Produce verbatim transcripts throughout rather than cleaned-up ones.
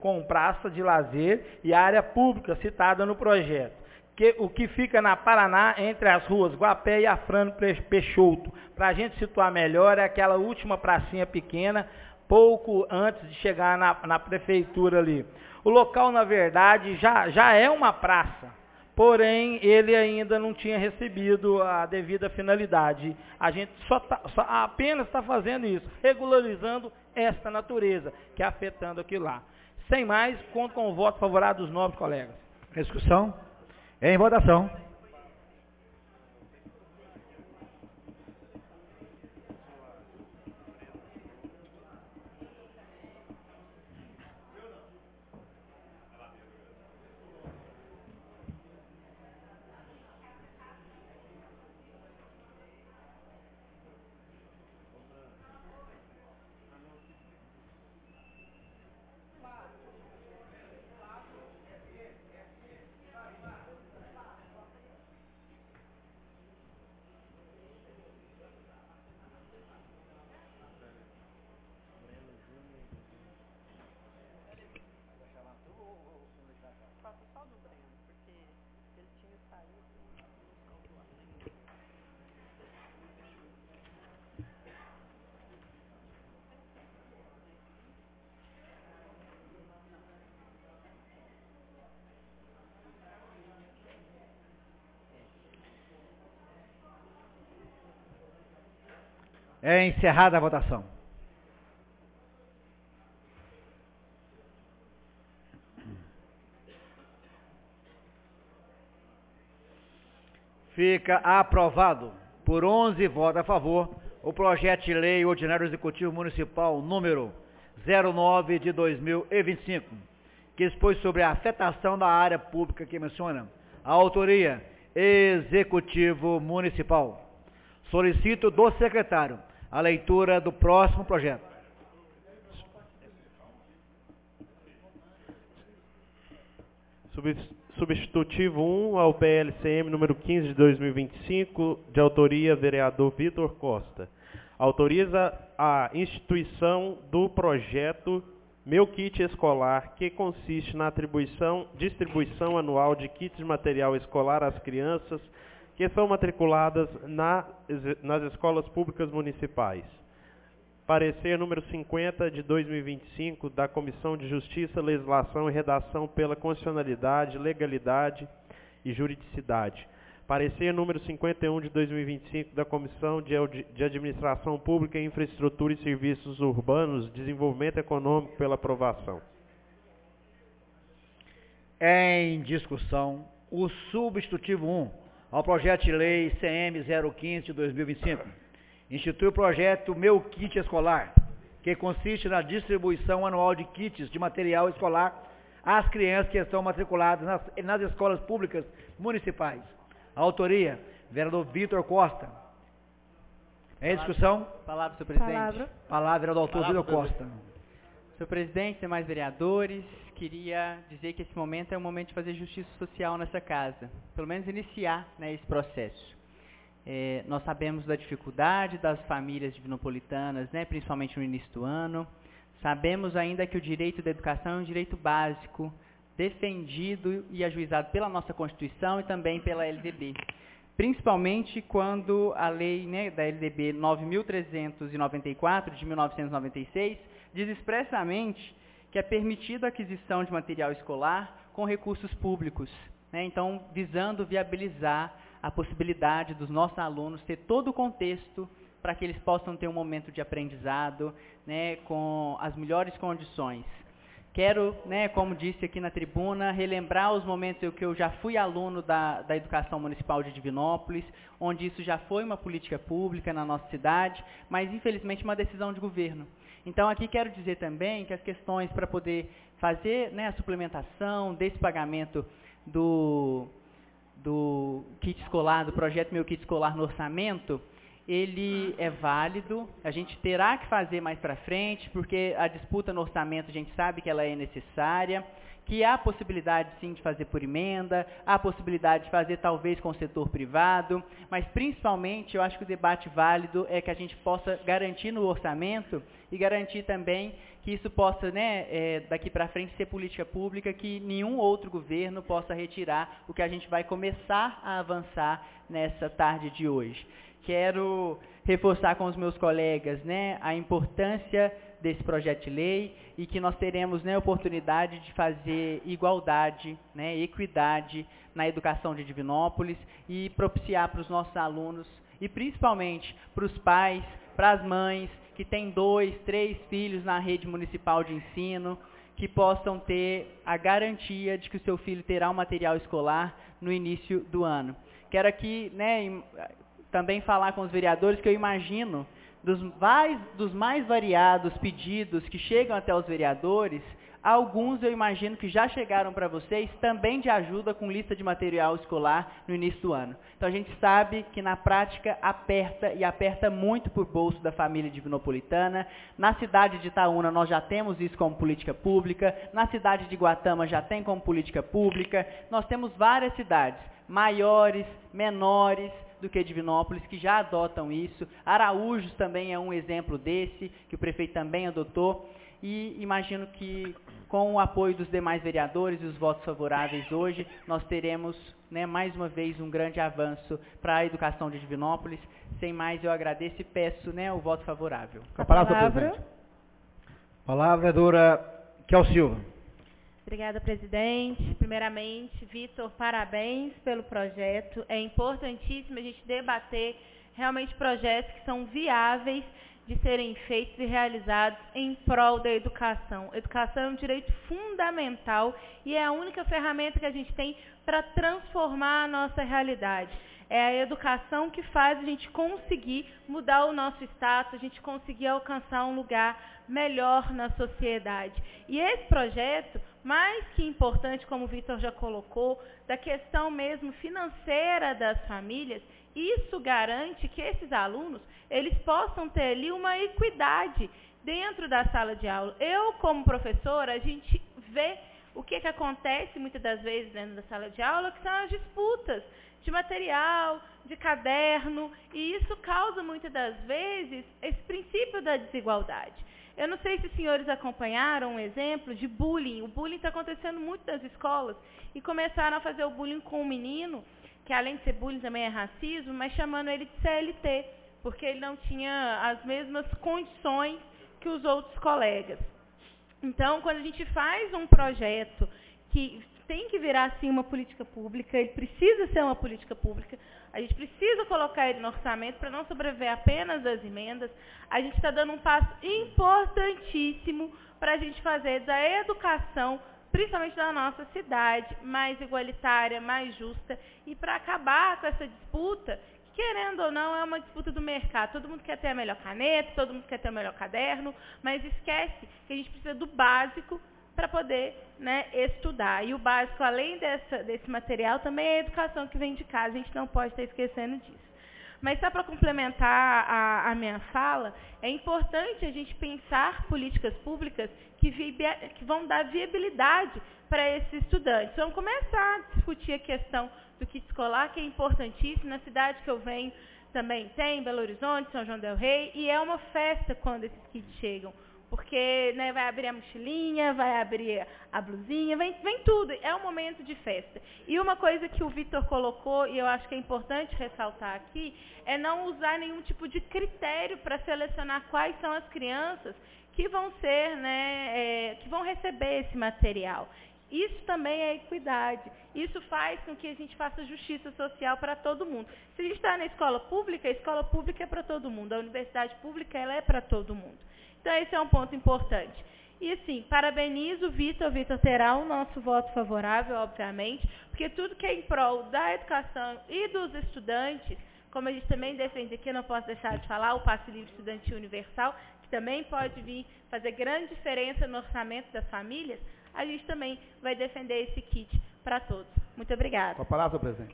com praça de lazer e área pública citada no projeto, que, o que fica na Paraná entre as ruas Guapé e Afrânio Peixoto. Para a gente situar melhor, é aquela última pracinha pequena, pouco antes de chegar na, na prefeitura ali. O local, na verdade, já, já é uma praça, porém, ele ainda não tinha recebido a devida finalidade. A gente só, tá, só apenas está fazendo isso, regularizando esta natureza, que é afetando aquilo lá. Sem mais, conto com o voto favorável dos nobres colegas. Discussão. Em votação. É encerrada a votação. Fica aprovado por onze votos a favor o projeto de lei ordinário executivo municipal número zero nove de dois mil e vinte e cinco, que expõe sobre a afetação da área pública que menciona a autoria executivo municipal. Solicito do secretário a leitura do próximo projeto. Substitutivo um ao P L C M número quinze de dois mil e vinte e cinco, de autoria vereador Vitor Costa. Autoriza a instituição do projeto Meu Kit Escolar, que consiste na atribuição, distribuição anual de kits de material escolar às crianças que são matriculadas na, nas escolas públicas municipais. Parecer número cinquenta de dois mil e vinte e cinco da Comissão de Justiça, Legislação e Redação pela Constitucionalidade, Legalidade e Juridicidade. Parecer número cinquenta e um de dois mil e vinte e cinco da Comissão de, de Administração Pública, Infraestrutura e Serviços Urbanos, Desenvolvimento Econômico pela aprovação. Em discussão, o substitutivo um ao projeto de lei C M zero quinze de dois mil e vinte e cinco. Institui o projeto Meu Kit Escolar, que consiste na distribuição anual de kits de material escolar às crianças que estão matriculadas nas, nas escolas públicas municipais. A autoria, vereador Vitor Costa. Em discussão? Palavra, senhor presidente. Palavra. Palavra, vereador autor Vitor Costa. Senhor presidente, demais vereadores, queria dizer que esse momento é um momento de fazer justiça social nessa casa, pelo menos iniciar, né, esse processo. É, nós sabemos da dificuldade das famílias divinopolitanas, né, principalmente no início do ano. Sabemos ainda que o direito da educação é um direito básico, defendido e ajuizado pela nossa Constituição e também pela L D B. Principalmente quando a lei, né, da L D B nove mil trezentos e noventa e quatro, de mil novecentos e noventa e seis, diz expressamente que é permitida a aquisição de material escolar com recursos públicos, né? Então, visando viabilizar a possibilidade dos nossos alunos ter todo o contexto para que eles possam ter um momento de aprendizado, né, com as melhores condições. Quero, né, como disse aqui na tribuna, relembrar os momentos em que eu já fui aluno da, da Educação Municipal de Divinópolis, onde isso já foi uma política pública na nossa cidade, mas infelizmente uma decisão de governo. Então aqui quero dizer também que as questões para poder fazer, né, a suplementação desse pagamento do, do kit escolar, do projeto Meu Kit Escolar no orçamento, ele é válido, a gente terá que fazer mais para frente, porque a disputa no orçamento a gente sabe que ela é necessária, que há possibilidade sim de fazer por emenda, há possibilidade de fazer talvez com o setor privado, mas principalmente eu acho que o debate válido é que a gente possa garantir no orçamento e garantir também que isso possa, né, é, daqui para frente ser política pública, que nenhum outro governo possa retirar o que a gente vai começar a avançar nessa tarde de hoje. Quero reforçar com os meus colegas, né, a importância desse projeto de lei e que nós teremos, né, oportunidade de fazer igualdade, né, equidade na educação de Divinópolis e propiciar para os nossos alunos e principalmente para os pais, para as mães que têm dois, três filhos na rede municipal de ensino, que possam ter a garantia de que o seu filho terá um material escolar no início do ano. Quero aqui, né, também falar com os vereadores que eu imagino dos mais, dos mais variados pedidos que chegam até os vereadores, alguns eu imagino que já chegaram para vocês também de ajuda com lista de material escolar no início do ano. Então a gente sabe que na prática aperta e aperta muito por bolso da família divinopolitana. Na cidade de Itaúna nós já temos isso como política pública, na cidade de Guatama já tem como política pública, nós temos várias cidades, maiores, menores do que Divinópolis, que já adotam isso. Araújos também é um exemplo desse, que o prefeito também adotou. E imagino que, com o apoio dos demais vereadores e os votos favoráveis hoje, nós teremos, né, mais uma vez um grande avanço para a educação de Divinópolis. Sem mais, eu agradeço e peço, né, o voto favorável. Com a palavra, palavra. Presidente. Palavra é dora Kel Silva. Obrigada, presidente. Primeiramente, Vitor, parabéns pelo projeto. É importantíssimo a gente debater realmente projetos que são viáveis de serem feitos e realizados em prol da educação. Educação é um direito fundamental e é a única ferramenta que a gente tem para transformar a nossa realidade. É a educação que faz a gente conseguir mudar o nosso status, a gente conseguir alcançar um lugar melhor na sociedade. E esse projeto, mais que importante, como o Vitor já colocou, da questão mesmo financeira das famílias, isso garante que esses alunos eles possam ter ali uma equidade dentro da sala de aula. Eu, como professora, a gente vê o que, que acontece muitas das vezes dentro da sala de aula, que são as disputas de material, de caderno, e isso causa muitas das vezes esse princípio da desigualdade. Eu não sei se os senhores acompanharam um exemplo de bullying. O bullying está acontecendo muito nas escolas e começaram a fazer o bullying com um menino, que além de ser bullying também é racismo, mas chamando ele de C L T, porque ele não tinha as mesmas condições que os outros colegas. Então, quando a gente faz um projeto que tem que virar, assim, uma política pública, ele precisa ser uma política pública, a gente precisa colocar ele no orçamento para não sobreviver apenas das emendas, a gente está dando um passo importantíssimo para a gente fazer da educação, principalmente da nossa cidade, mais igualitária, mais justa, e para acabar com essa disputa, que, querendo ou não, é uma disputa do mercado. Todo mundo quer ter a melhor caneta, todo mundo quer ter o melhor caderno, mas esquece que a gente precisa do básico para poder, né, estudar. E o básico, além dessa, desse material, também é a educação que vem de casa, a gente não pode estar esquecendo disso. Mas só para complementar a, a minha fala, é importante a gente pensar políticas públicas que, vi, que vão dar viabilidade para esses estudantes. Vamos começar a discutir a questão do kit escolar, que é importantíssimo. Na cidade que eu venho também tem, Belo Horizonte, São João del Rei, e é uma festa quando esses kits chegam. Porque, né, vai abrir a mochilinha, vai abrir a blusinha, vem, vem tudo. É um momento de festa. E uma coisa que o Vitor colocou, e eu acho que é importante ressaltar aqui, é não usar nenhum tipo de critério para selecionar quais são as crianças que vão ser, né, é, que vão receber esse material. Isso também é equidade. Isso faz com que a gente faça justiça social para todo mundo. Se a gente está na escola pública, a escola pública é para todo mundo. A universidade pública ela é para todo mundo. Então, esse é um ponto importante. E, assim, parabenizo o Vitor. O Vitor terá o nosso voto favorável, obviamente, porque tudo que é em prol da educação e dos estudantes, como a gente também defende aqui, não posso deixar de falar, o Passe Livre Estudantil Universal, que também pode vir fazer grande diferença no orçamento das famílias, a gente também vai defender esse kit para todos. Muito obrigada. Com a palavra, presidente.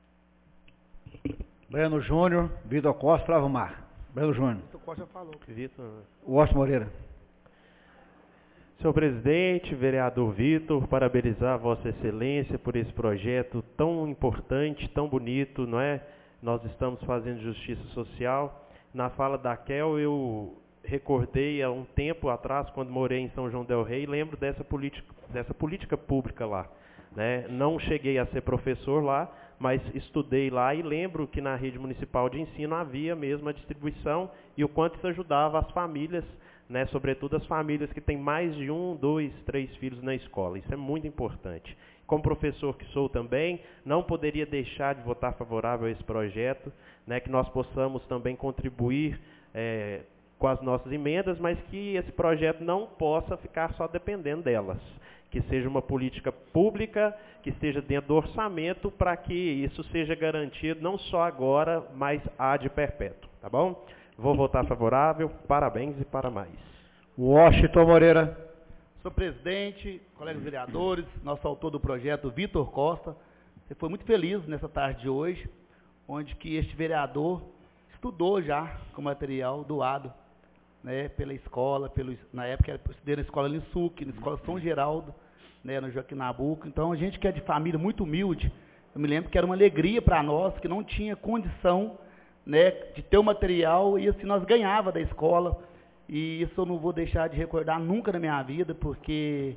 Breno Júnior, Vitor Costa, Flávio Mar. Breno Júnior. Vitor Costa falou. Vitor. Washington Moreira. Senhor presidente, vereador Vitor, parabenizar Vossa Excelência por esse projeto tão importante, tão bonito, não é? Nós estamos fazendo justiça social. Na fala da Kel, eu recordei há um tempo atrás, quando morei em São João del Rei, lembro dessa política, dessa política pública lá. Né? Não cheguei a ser professor lá, mas estudei lá e lembro que na rede municipal de ensino havia mesmo a distribuição e o quanto isso ajudava as famílias, né? Sobretudo as famílias que têm mais de um, dois, três filhos na escola. Isso é muito importante. Como professor que sou também, não poderia deixar de votar favorável a esse projeto, né? Que nós possamos também contribuir é, com as nossas emendas, mas que esse projeto não possa ficar só dependendo delas. Que seja uma política pública, que esteja dentro do orçamento, para que isso seja garantido não só agora, mas ad perpétuo. Tá bom? Vou votar favorável. Parabéns e para mais. Washington Moreira. Senhor presidente, colegas vereadores, nosso autor do projeto, Vitor Costa, você foi muito feliz nessa tarde de hoje, onde que este vereador estudou já com material doado, né, pela escola, pelo, na época eu estudei na escola Linsuc, na escola São Geraldo, né, no Joaquim Nabuco. Então, a gente que é de família muito humilde, eu me lembro que era uma alegria para nós, que não tinha condição, né, de ter o material, e assim nós ganhava da escola, e isso eu não vou deixar de recordar nunca na minha vida, porque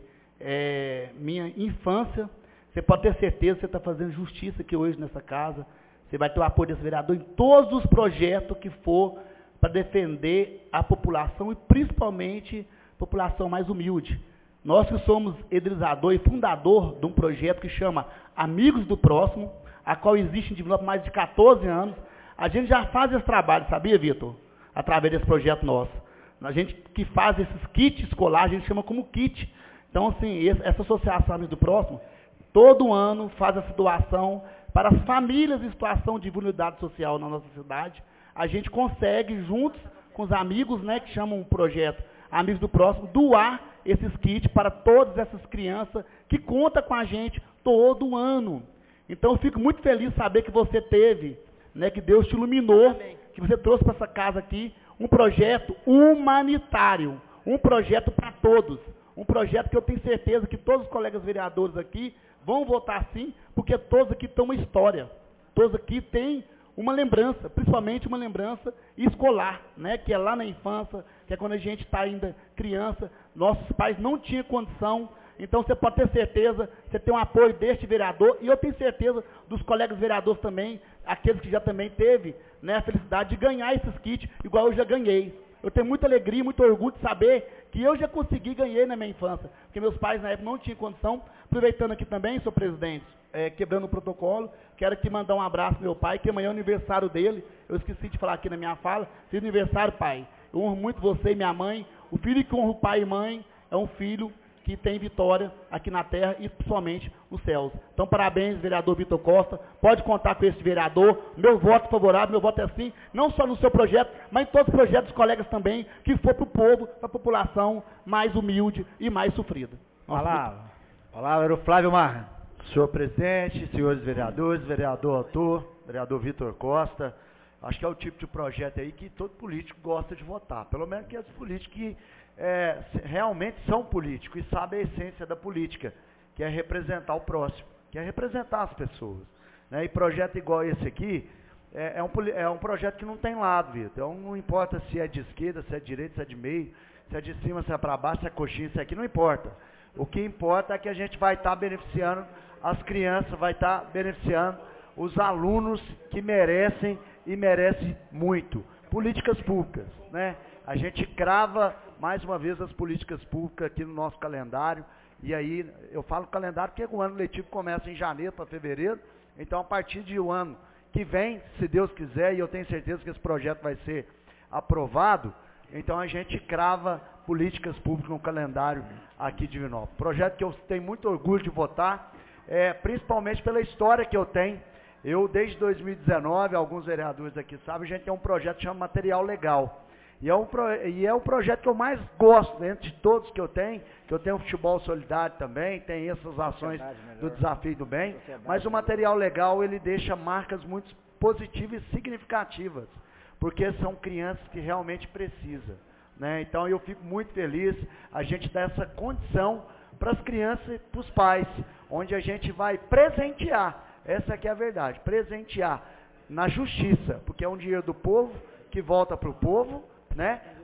é, minha infância, você pode ter certeza que você está fazendo justiça aqui hoje nessa casa, você vai ter o apoio desse vereador em todos os projetos que for para defender a população, e principalmente a população mais humilde. Nós que somos idealizador e fundador de um projeto que chama Amigos do Próximo, a qual existe em Divinópolis há mais de quatorze anos, a gente já faz esse trabalho, sabia, Vitor? Através desse projeto nosso. A gente que faz esses kits escolares, a gente chama como kit. Então, assim, essa associação Amigos do Próximo, todo ano faz essa doação para as famílias em situação de vulnerabilidade social na nossa cidade. A gente consegue, juntos com os amigos, né, que chamam um projeto Amigos do Próximo, doar esses kits para todas essas crianças que contam com a gente todo ano. Então, eu fico muito feliz de saber que você teve, né, que Deus te iluminou, Amém. Que você trouxe para essa casa aqui um projeto humanitário, um projeto para todos, um projeto que eu tenho certeza que todos os colegas vereadores aqui vão votar sim, porque todos aqui têm uma história, todos aqui têm uma lembrança, principalmente uma lembrança escolar, né, que é lá na infância, que é quando a gente está ainda criança, nossos pais não tinham condição, então você pode ter certeza, você tem um apoio deste vereador, e eu tenho certeza dos colegas vereadores também, aqueles que já também teve, né, a felicidade de ganhar esses kits, igual eu já ganhei. Eu tenho muita alegria, muito orgulho de saber que eu já consegui ganhar na minha infância, porque meus pais na época não tinham condição. Aproveitando aqui também, senhor presidente, é, quebrando o protocolo, quero aqui mandar um abraço ao meu pai, que amanhã é o aniversário dele, eu esqueci de falar aqui na minha fala, feliz aniversário, pai. Eu honro muito você e minha mãe, o filho que honra o pai e mãe é um filho que tem vitória aqui na terra e principalmente nos céus. Então, parabéns, vereador Vitor Costa, pode contar com esse vereador, meu voto favorável, meu voto é sim, não só no seu projeto, mas em todos os projetos dos colegas também, que for para o povo, para a população mais humilde e mais sofrida. Palavra. Palavra o Flávio Marra. Senhor presidente, senhores vereadores, vereador autor, vereador Vitor Costa, acho que é o tipo de projeto aí que todo político gosta de votar, pelo menos que os políticos que É, realmente são políticos e sabem a essência da política, que é representar o próximo, que é representar as pessoas. Né? E projeto igual esse aqui, é, é, um, é um projeto que não tem lado, Vitor. Então não importa se é de esquerda, se é de direita, se é de meio, se é de cima, se é para baixo, se é coxinha, se é aqui, não importa. O que importa é que a gente vai estar tá beneficiando as crianças, vai estar tá beneficiando os alunos que merecem e merecem muito. Políticas públicas, né? A gente crava, mais uma vez, as políticas públicas aqui no nosso calendário, e aí, eu falo calendário porque o ano letivo começa em janeiro para fevereiro, então a partir de um ano que vem, se Deus quiser, e eu tenho certeza que esse projeto vai ser aprovado, então a gente crava políticas públicas no calendário aqui de Divinópolis. Projeto que eu tenho muito orgulho de votar, é, principalmente pela história que eu tenho. Eu, desde dois mil e dezenove, alguns vereadores aqui sabem, a gente tem um projeto que chama Material Legal. E é, um pro, e é o projeto que eu mais gosto, entre todos que eu tenho, que eu tenho o futebol solidário também, tem essas ações do Desafio do Bem, mas o material legal, ele deixa marcas muito positivas e significativas, porque são crianças que realmente precisam. Né? Então eu fico muito feliz, a gente dá essa condição para as crianças e para os pais, onde a gente vai presentear, essa aqui é a verdade, presentear na justiça, porque é um dinheiro do povo, que volta para o povo, né?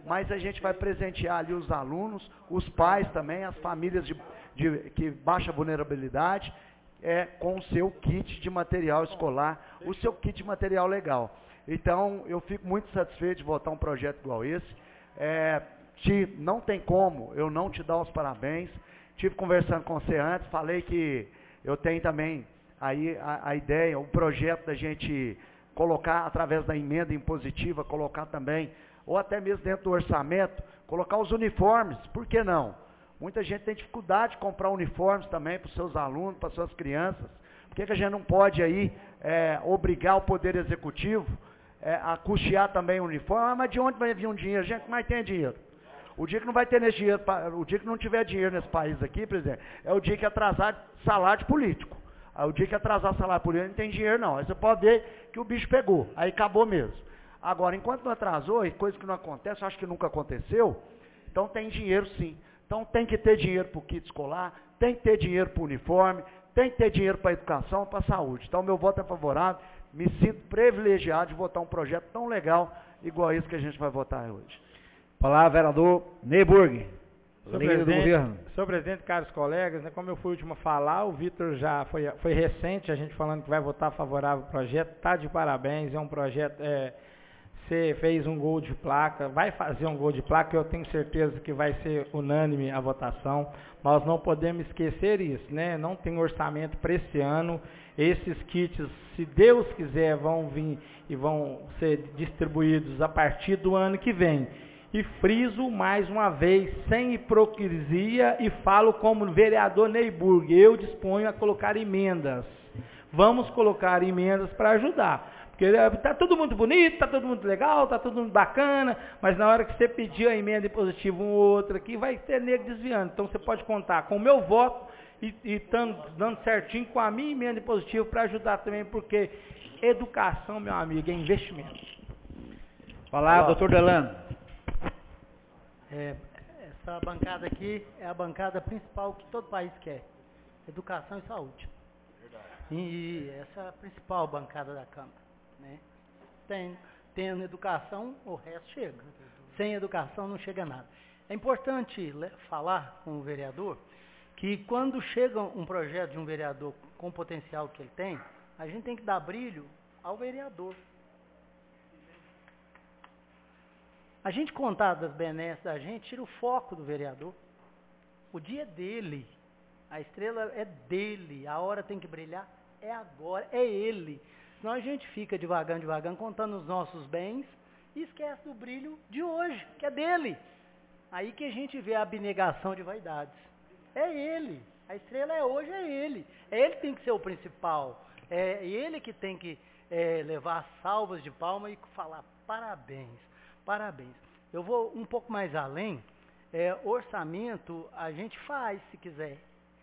mas a gente vai presentear ali os alunos, os pais também, as famílias de, de que baixa vulnerabilidade, é, com o seu kit de material escolar, o seu kit de material legal. Então, eu fico muito satisfeito de votar um projeto igual esse. É, te, não tem como eu não te dar os parabéns. Tive conversando com você antes, falei que eu tenho também aí a, a ideia, o projeto da gente colocar, através da emenda impositiva, colocar também, ou até mesmo dentro do orçamento, colocar os uniformes, por que não? Muita gente tem dificuldade de comprar uniformes também para os seus alunos, para as suas crianças. Por que, que a gente não pode aí é, obrigar o Poder Executivo é, a custear também o uniforme? Ah, mas de onde vai vir um dinheiro? Gente, mais tem dinheiro. O dia que não vai ter nesse dinheiro, o dia que não tiver dinheiro nesse país aqui, presidente, é o dia que atrasar salário de político. Aí o dia que atrasar salário político não tem dinheiro não. Aí você pode ver que o bicho pegou. Aí acabou mesmo. Agora, enquanto não atrasou, e coisa que não acontece, acho que nunca aconteceu, então tem dinheiro sim. Então tem que ter dinheiro para o kit escolar, tem que ter dinheiro para o uniforme, tem que ter dinheiro para a educação, para a saúde. Então meu voto é favorável, me sinto privilegiado de votar um projeto tão legal, igual esse que a gente vai votar hoje. Palavra, vereador Neyburg. Senhor Líder do presidente, governo. senhor presidente, caros colegas, né, como eu fui o último a falar, o Vitor já foi, foi recente, a gente falando que vai votar favorável ao projeto, está de parabéns, é um projeto, é, você fez um gol de placa, vai fazer um gol de placa, eu tenho certeza que vai ser unânime a votação. Nós não podemos esquecer isso, né? Não tem orçamento para esse ano, esses kits, se Deus quiser, vão vir e vão ser distribuídos a partir do ano que vem. E friso mais uma vez, sem hipocrisia, e falo como vereador Neyburg, eu disponho a colocar emendas. Vamos colocar emendas para ajudar. Porque está tudo muito bonito, está tudo muito legal, está tudo muito bacana, mas na hora que você pedir a emenda impositiva um ou outro aqui, vai ter nego desviando. Então você pode contar com o meu voto e, e tando, dando certinho com a minha emenda impositiva para ajudar também, porque educação, meu amigo, é investimento. Palavra, doutor Delano. É, essa bancada aqui é a bancada principal que todo país quer, educação e saúde. Verdade. E essa é a principal bancada da Câmara. Né? Tem, tendo educação, o resto chega. Sem educação não chega nada. É importante falar com o vereador que quando chega um projeto de um vereador com o potencial que ele tem, a gente tem que dar brilho ao vereador. A gente contar das benesses da gente, tira o foco do vereador. O dia é dele. A estrela é dele. A hora tem que brilhar. É agora. É ele. Senão a gente fica devagar, devagar, contando os nossos bens e esquece do brilho de hoje, que é dele. Aí que a gente vê a abnegação de vaidades. É ele. A estrela é hoje, é ele. É ele que tem que ser o principal. É ele que tem que é, levar salvas de palma e falar parabéns. Parabéns. Eu vou um pouco mais além. É, orçamento a gente faz se quiser.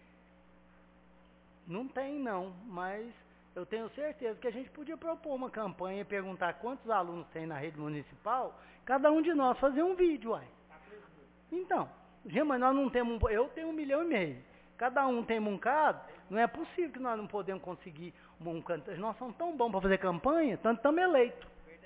Não tem não, mas eu tenho certeza que a gente podia propor uma campanha e perguntar quantos alunos tem na rede municipal, cada um de nós fazer um vídeo, uai. Então, gente, mas nós não temos, um, eu tenho um milhão e meio. Cada um tem um bocado, não é possível que nós não podemos conseguir um, um nós somos tão bons para fazer campanha, tanto estamos eleitos.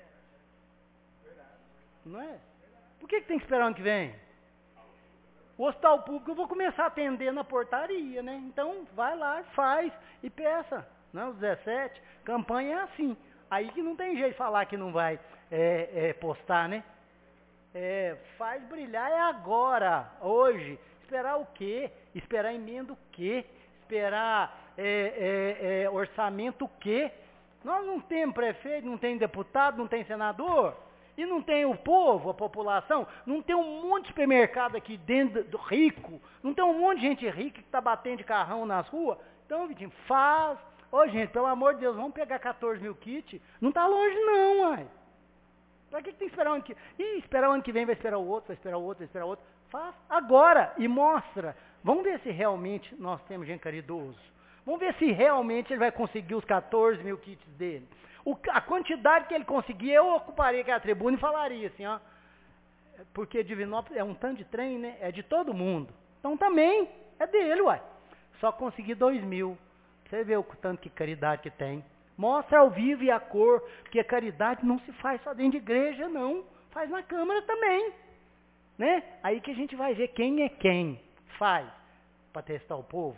Não é? Por que, que tem que esperar ano que vem? O hospital público eu vou começar a atender na portaria, né? Então, vai lá, faz e peça. Né? Os dezessete, campanha é assim. Aí que não tem jeito de falar que não vai é, é, postar, né? É, faz brilhar é agora, hoje. Esperar o quê? Esperar emenda o quê? Esperar é, é, é, orçamento o quê? Nós não temos prefeito, não tem deputado, não tem senador. E não tem o povo, a população, não tem um monte de supermercado aqui dentro do rico, não tem um monte de gente rica que está batendo de carrão nas ruas. Então, Vitinho, faz. Ô, gente, pelo amor de Deus, vamos pegar quatorze mil kits. Não está longe não, uai. Para que, que tem que esperar o ano que vem? Ih, esperar o ano que vem, vai esperar o outro, vai esperar o outro, vai esperar o outro. Faz agora e mostra. Vamos ver se realmente nós temos gente caridoso. Vamos ver se realmente ele vai conseguir os quatorze mil kits dele. O, a quantidade que ele conseguir, eu ocuparia aquela tribuna e falaria assim, ó. Porque Divinópolis é um tanto de trem, né? É de todo mundo. Então também é dele, uai. Só consegui dois mil. Você vê o tanto que caridade que tem. Mostra ao vivo e a cor, porque a caridade não se faz só dentro de igreja, não. Faz na Câmara também. né? Aí que a gente vai ver quem é quem. Faz para testar o povo.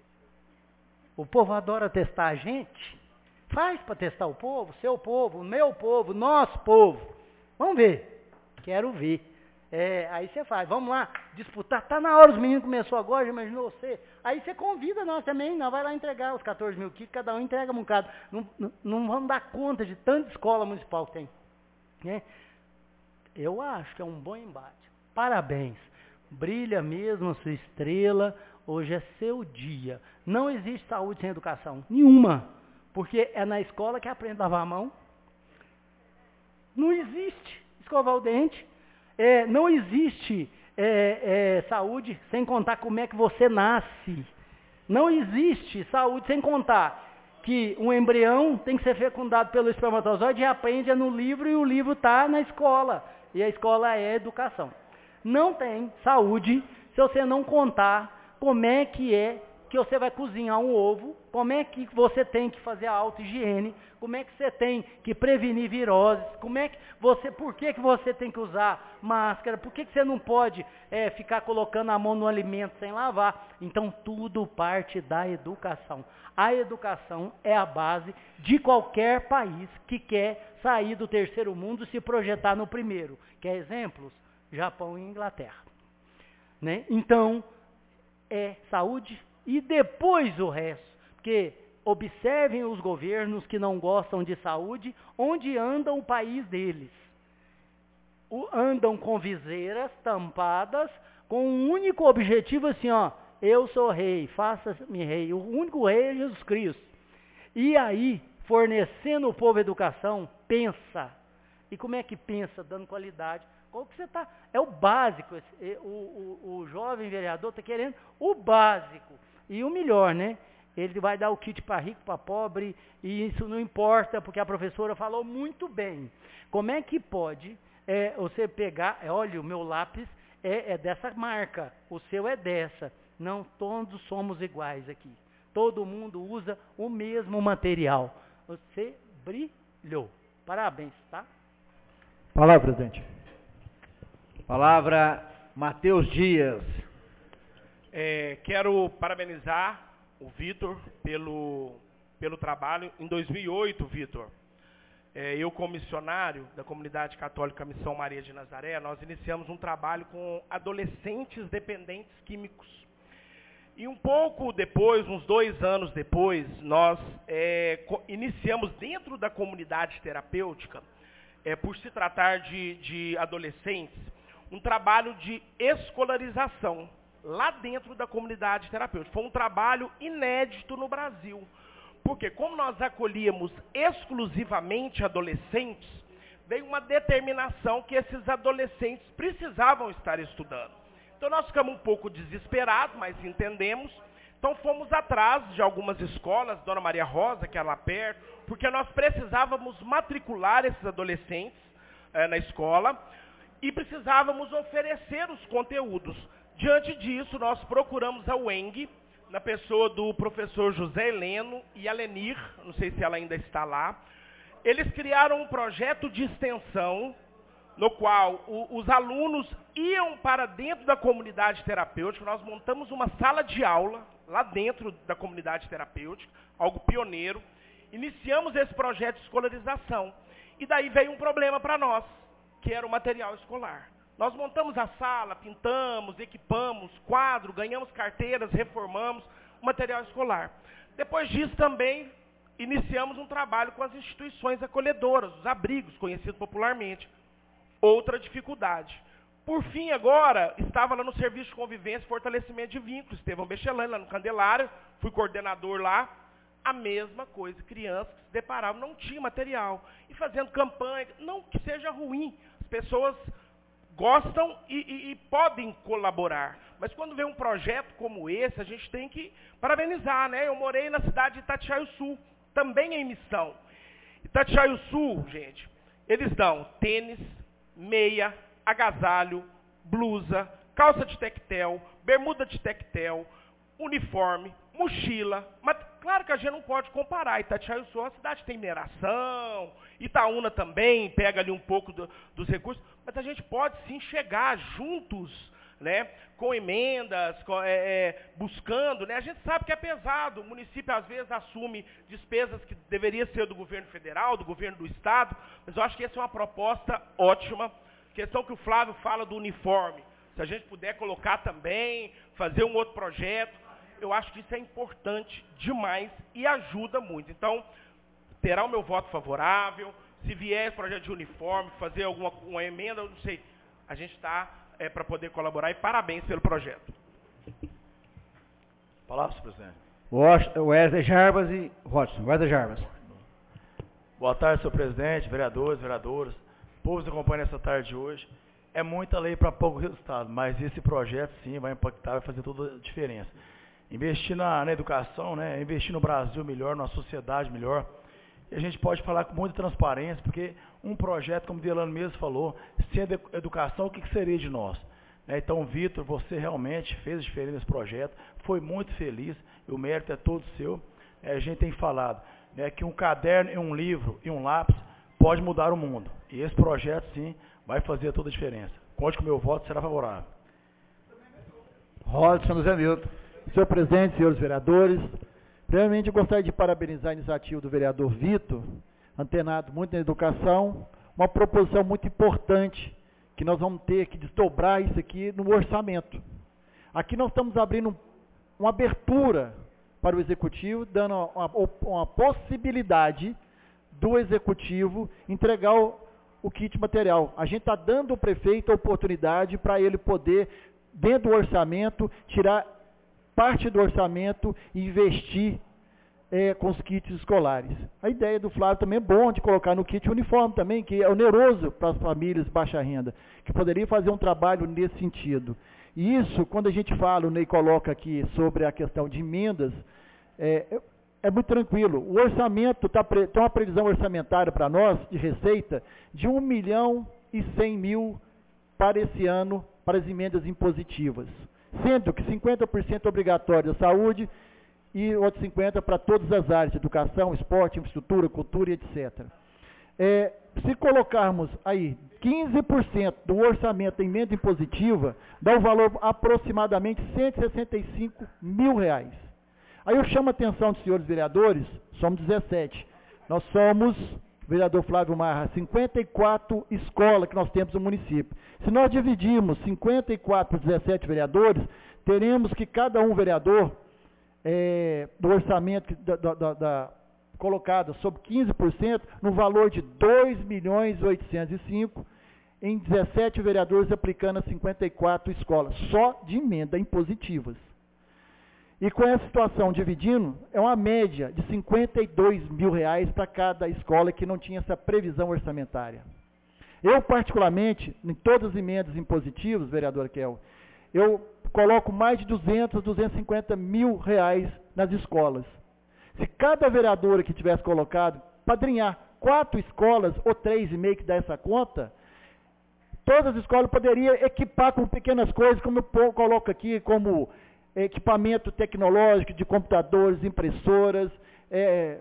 O povo adora testar a gente. Faz para testar o povo, seu povo, meu povo, nosso povo. Vamos ver. Quero ver. É, aí você faz, vamos lá, disputar. Tá na hora, os meninos começou agora, já imaginou você? Aí você convida nós também, nós vai lá entregar os quatorze mil kits, cada um entrega um bocado. Não, não, não vamos dar conta de tanta escola municipal que tem. Né? Eu acho que é um bom embate. Parabéns. Brilha mesmo a sua estrela. Hoje é seu dia. Não existe saúde sem educação. Nenhuma. Porque é na escola que aprende a lavar a mão. Não existe escovar o dente. É, não existe é, é, saúde sem contar como é que você nasce. Não existe saúde sem contar que um embrião tem que ser fecundado pelo espermatozoide e aprende no livro e o livro está na escola. E a escola é educação. Não tem saúde se você não contar como é que é que você vai cozinhar um ovo, como é que você tem que fazer a auto-higiene, como é que você tem que prevenir viroses, como é que você, por que, que você tem que usar máscara, por que, que você não pode é, ficar colocando a mão no alimento sem lavar. Então tudo parte da educação. A educação é a base de qualquer país que quer sair do terceiro mundo e se projetar no primeiro. Quer exemplos? Japão e Inglaterra. Né? Então, é saúde e depois o resto. Porque observem os governos que não gostam de saúde, onde anda o país deles. O, andam com viseiras tampadas, com um único objetivo assim, ó, eu sou rei, faça-me rei. O único rei é Jesus Cristo. E aí, fornecendo ao povo educação, pensa. E como é que pensa? Dando qualidade. Qual que você tá? É o básico. O, o, o jovem vereador está querendo o básico. E o melhor, né? Ele vai dar o kit para rico, para pobre, e isso não importa, porque a professora falou muito bem. Como é que pode é, você pegar, é, olha, o meu lápis é, é dessa marca, o seu é dessa. Não, todos somos iguais aqui. Todo mundo usa o mesmo material. Você brilhou. Parabéns, tá? Palavra, presidente. Palavra, Matheus Dias. É, quero parabenizar o Vitor pelo, pelo trabalho. Em dois mil e oito, Vitor, é, eu como missionário da Comunidade Católica Missão Maria de Nazaré, nós iniciamos um trabalho com adolescentes dependentes químicos. E um pouco depois, uns dois anos depois, nós é, iniciamos dentro da comunidade terapêutica, é, por se tratar de, de adolescentes, um trabalho de escolarização lá dentro da comunidade terapêutica. Foi um trabalho inédito no Brasil, porque como nós acolhíamos exclusivamente adolescentes, veio uma determinação que esses adolescentes precisavam estar estudando. Então nós ficamos um pouco desesperados, mas entendemos. Então fomos atrás de algumas escolas, Dona Maria Rosa, que é lá perto, porque nós precisávamos matricular esses adolescentes é, na escola e precisávamos oferecer os conteúdos. Diante disso, nós procuramos a U E N G, na pessoa do professor José Heleno e a Lenir, não sei se ela ainda está lá. Eles criaram um projeto de extensão, no qual o, os alunos iam para dentro da comunidade terapêutica. Nós montamos uma sala de aula lá dentro da comunidade terapêutica, algo pioneiro. Iniciamos esse projeto de escolarização. E daí veio um problema para nós, que era o material escolar. Nós montamos a sala, pintamos, equipamos, quadro, ganhamos carteiras, reformamos o material escolar. Depois disso também iniciamos um trabalho com as instituições acolhedoras, os abrigos, conhecidos popularmente. Outra dificuldade. Por fim, agora, estava lá no Serviço de Convivência e Fortalecimento de Vínculos, Estevão Bechelani, lá no Candelário, fui coordenador lá, a mesma coisa, crianças que se deparavam, não tinha material, e fazendo campanha, não que seja ruim, as pessoas gostam e, e, e podem colaborar, mas quando vem um projeto como esse, a gente tem que parabenizar, né? Eu morei na cidade de Itatiaio-Sul, também em missão. Itatiaio-Sul, gente, eles dão tênis, meia, agasalho, blusa, calça de tectel, bermuda de tectel, uniforme, mochila. Mas claro que a gente não pode comparar. Itatiaia-Sul é uma cidade que tem mineração, Itaúna também pega ali um pouco do, dos recursos, mas a gente pode sim chegar juntos, né, com emendas, com, é, é, buscando, né, a gente sabe que é pesado, o município às vezes assume despesas que deveria ser do governo federal, do governo do estado, mas eu acho que essa é uma proposta ótima. Questão que o Flávio fala do uniforme, se a gente puder colocar também, fazer um outro projeto, eu acho que isso é importante demais e ajuda muito. Então, terá o meu voto favorável, se vier projeto de uniforme, fazer alguma uma emenda, eu não sei, a gente está é, para poder colaborar e parabéns pelo projeto. Palavra, senhor presidente. Wesley Jarbas e Rodson. Wesley Jarbas. Boa tarde, senhor presidente, vereadores, vereadoras, povo que acompanha essa tarde de hoje. É muita lei para pouco resultado, mas esse projeto sim vai impactar, vai fazer toda a diferença. Investir na, na educação, né, investir no Brasil melhor, na sociedade melhor. E a gente pode falar com muita transparência, porque um projeto, como o Delano mesmo falou, sem educação, o que, que seria de nós? Né, então, Vitor, você realmente fez a diferença nesse projeto, foi muito feliz, e o mérito é todo seu. É, a gente tem falado, né, que um caderno e um livro e um lápis pode mudar o mundo. E esse projeto, sim, vai fazer toda a diferença. Conte que o meu voto será favorável. Rodson José Milton. Senhor presidente, senhores vereadores, primeiramente eu gostaria de parabenizar a iniciativa do vereador Vitor, antenado muito na educação, uma proposição muito importante, que nós vamos ter que desdobrar isso aqui no orçamento. Aqui nós estamos abrindo uma abertura para o executivo, dando uma, uma possibilidade do executivo entregar o, o kit material. A gente está dando ao prefeito a oportunidade para ele poder, dentro do orçamento, tirar parte do orçamento e investir é, com os kits escolares. A ideia do Flávio também é bom de colocar no kit uniforme também, que é oneroso para as famílias de baixa renda, que poderia fazer um trabalho nesse sentido. E isso, quando a gente fala, o Ney coloca aqui sobre a questão de emendas, é, é muito tranquilo. O orçamento, está pre, tem uma previsão orçamentária para nós, de receita, de um milhão e cem mil para esse ano, para as emendas impositivas. Sendo que cinquenta por cento obrigatório da saúde e outros cinquenta por cento para todas as áreas, educação, esporte, infraestrutura, cultura e etcétera. É, se colocarmos aí quinze por cento do orçamento em emenda impositiva, dá um valor aproximadamente cento e sessenta e cinco mil reais. Aí eu chamo a atenção dos senhores vereadores, somos dezessete. Nós somos, vereador Flávio Marra, cinquenta e quatro escolas que nós temos no município. Se nós dividirmos cinquenta e quatro por dezessete vereadores, teremos que cada um vereador, é, do orçamento da, da, da, colocado sobre quinze por cento, no valor de dois milhões oitocentos e cinco, em dezessete vereadores aplicando a cinquenta e quatro escolas, só de emenda impositivas. E com essa situação dividindo, é uma média de cinquenta e dois mil reais para cada escola que não tinha essa previsão orçamentária. Eu, particularmente, em todas as emendas impositivas, vereadora Kel, eu coloco mais de duzentos, duzentos e cinquenta mil reais nas escolas. Se cada vereadora que tivesse colocado, padrinhar quatro escolas ou três e meio que dá essa conta, todas as escolas poderiam equipar com pequenas coisas, como eu coloco aqui, como equipamento tecnológico de computadores, impressoras, é,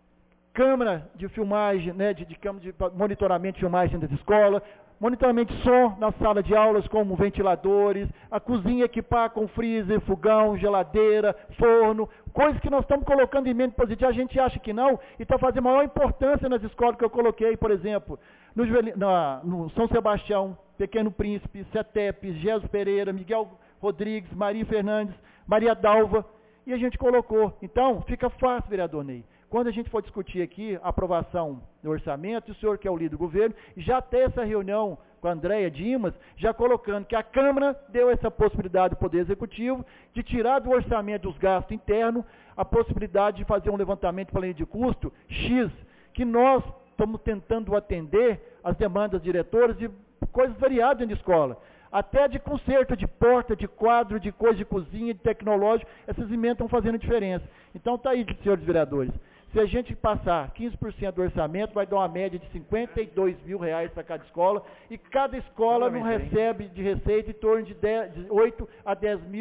câmera de filmagem, né, de, de, de monitoramento de filmagem das escolas, monitoramento de som na sala de aulas, como ventiladores, a cozinha equipar com freezer, fogão, geladeira, forno, coisas que nós estamos colocando em emenda positiva, a gente acha que não, e está fazendo maior importância nas escolas que eu coloquei, por exemplo, no, na, no São Sebastião, Pequeno Príncipe, CETEP, Jesus Pereira, Miguel Rodrigues, Maria Fernandes, Maria Dalva, e a gente colocou. Então, fica fácil, vereador Ney. Quando a gente for discutir aqui a aprovação do orçamento, o senhor que é o líder do governo, já ter essa reunião com a Andréia Dimas, já colocando que a Câmara deu essa possibilidade do Poder Executivo de tirar do orçamento dos gastos internos a possibilidade de fazer um levantamento para a linha de custo X, que nós estamos tentando atender as demandas diretoras de coisas variadas dentro de escola. Até de conserto de porta, de quadro, de coisa de cozinha, de tecnológico, essas emendas estão fazendo diferença. Então está aí, senhores vereadores. Se a gente passar quinze por cento do orçamento, vai dar uma média de cinquenta e dois mil reais para cada escola, e cada escola não recebe de receita em torno de, dez, de oito a dez mil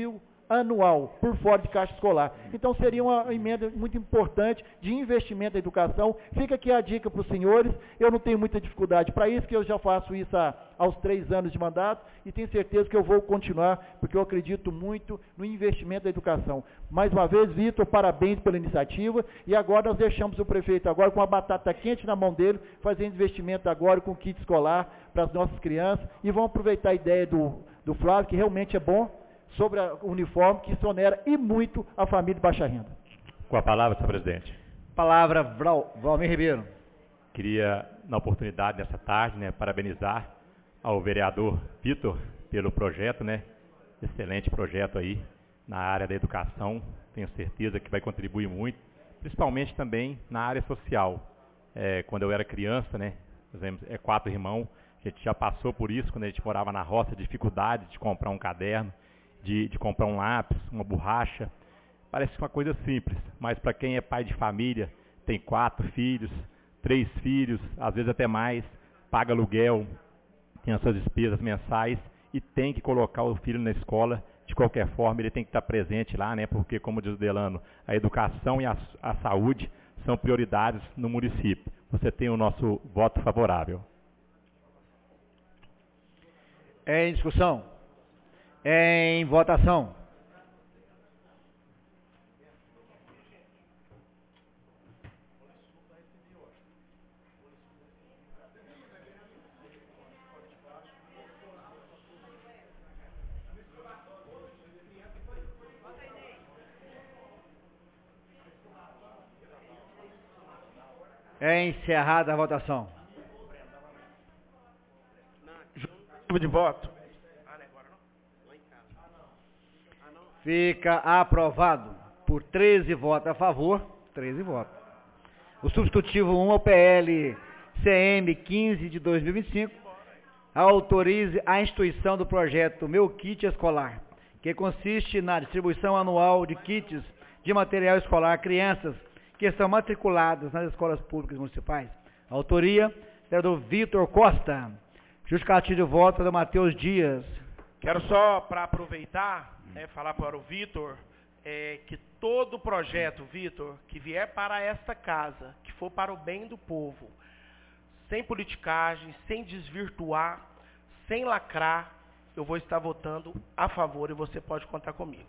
anual, por fora de caixa escolar. Então seria uma emenda muito importante de investimento na educação. Fica aqui a dica para os senhores, eu não tenho muita dificuldade para isso, que eu já faço isso há, aos três anos de mandato, e tenho certeza que eu vou continuar, porque eu acredito muito no investimento da educação. Mais uma vez, Vitor, parabéns pela iniciativa, e agora nós deixamos o prefeito agora com a batata quente na mão dele, fazendo investimento agora com kit escolar para as nossas crianças, e vamos aproveitar a ideia do, do Flávio, que realmente é bom, sobre o uniforme, que exonera e muito a família de baixa renda. Com a palavra, senhor presidente. Palavra, Valmir Ribeiro. Queria, na oportunidade, nessa tarde, né, parabenizar ao vereador Vitor pelo projeto, né, excelente projeto aí na área da educação, tenho certeza que vai contribuir muito, principalmente também na área social. É, quando eu era criança, né, por exemplo, é quatro irmãos, a gente já passou por isso quando a gente morava na roça, dificuldade de comprar um caderno, De, de comprar um lápis, uma borracha. Parece uma coisa simples, mas para quem é pai de família, tem quatro filhos, três filhos, às vezes até mais, paga aluguel, tem as suas despesas mensais e tem que colocar o filho na escola, de qualquer forma ele tem que estar presente lá, né? Porque, como diz o Delano, a educação e a, a saúde são prioridades no município. Você tem o nosso voto favorável. É em discussão? Em votação. É encerrada a votação. Justificativa de voto. Fica aprovado por treze votos a favor, treze votos. O substitutivo um ao P L C M quinze de dois mil e vinte e cinco autorize a instituição do projeto Meu Kit Escolar, que consiste na distribuição anual de kits de material escolar a crianças que estão matriculadas nas escolas públicas municipais. Autoria, vereador Vitor Costa. Justificativo de voto do Matheus Dias. Quero só, para aproveitar, né, falar para o Vitor, é, que todo projeto, Vitor, que vier para esta casa, que for para o bem do povo, sem politicagem, sem desvirtuar, sem lacrar, eu vou estar votando a favor e você pode contar comigo.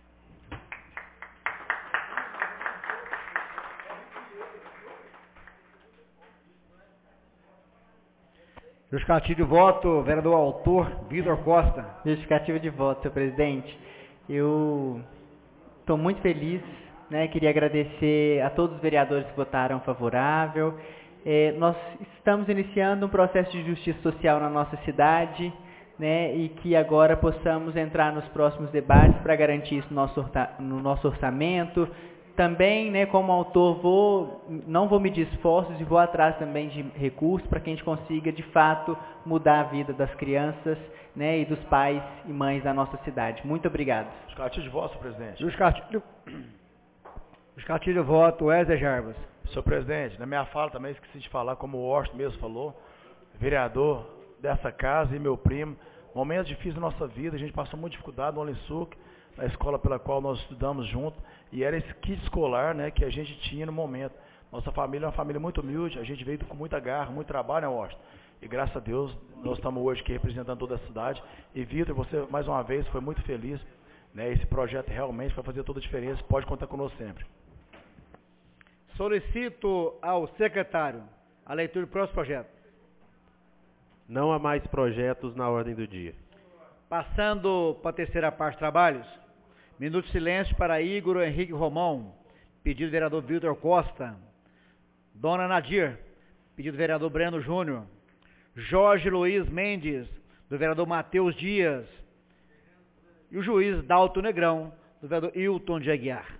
Justificativo de voto, vereador autor, Vitor Costa. Justificativo de voto, senhor presidente. Eu estou muito feliz, né? Queria agradecer a todos os vereadores que votaram favorável. É, nós estamos iniciando um processo de justiça social na nossa cidade, né? E que agora possamos entrar nos próximos debates para garantir isso no nosso, no nosso orçamento. Também, né, como autor, vou, não vou medir esforços e vou atrás também de recursos para que a gente consiga, de fato, mudar a vida das crianças, né, e dos pais e mães da nossa cidade. Muito obrigado. Justificativo de voto, senhor presidente. Justificativo, Justificativo de voto, Wesley Jarbas. Senhor presidente, na minha fala também esqueci de falar, como o Orson mesmo falou, vereador dessa casa e meu primo, momentos difíceis da nossa vida, a gente passou muita dificuldade no Olinsuc, na escola pela qual nós estudamos junto, e era esse kit escolar, né, que a gente tinha no momento. Nossa família é uma família muito humilde, a gente veio com muita garra, muito trabalho, né, Washington? E graças a Deus, nós estamos hoje aqui representando toda a cidade. E Vitor, você mais uma vez foi muito feliz, né, esse projeto realmente vai fazer toda a diferença, pode contar conosco sempre. Solicito ao secretário a leitura do próximo projeto. Não há mais projetos na ordem do dia. Passando para a terceira parte de trabalhos, minuto de silêncio para Igor Henrique Romão, pedido do vereador Vitor Costa. Dona Nadir, pedido do vereador Breno Júnior. Jorge Luiz Mendes, do vereador Matheus Dias. E o juiz Dalton Negrão, do vereador Hilton de Aguiar.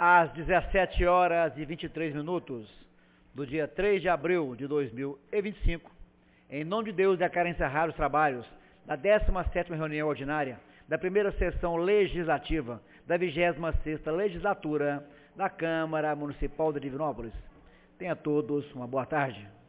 às dezessete horas e vinte e três minutos do dia três de abril de dois mil e vinte e cinco, em nome de Deus, declaro encerrar os trabalhos da décima sétima reunião ordinária da primeira sessão legislativa da vigésima sexta legislatura da Câmara Municipal de Divinópolis. Tenha todos uma boa tarde.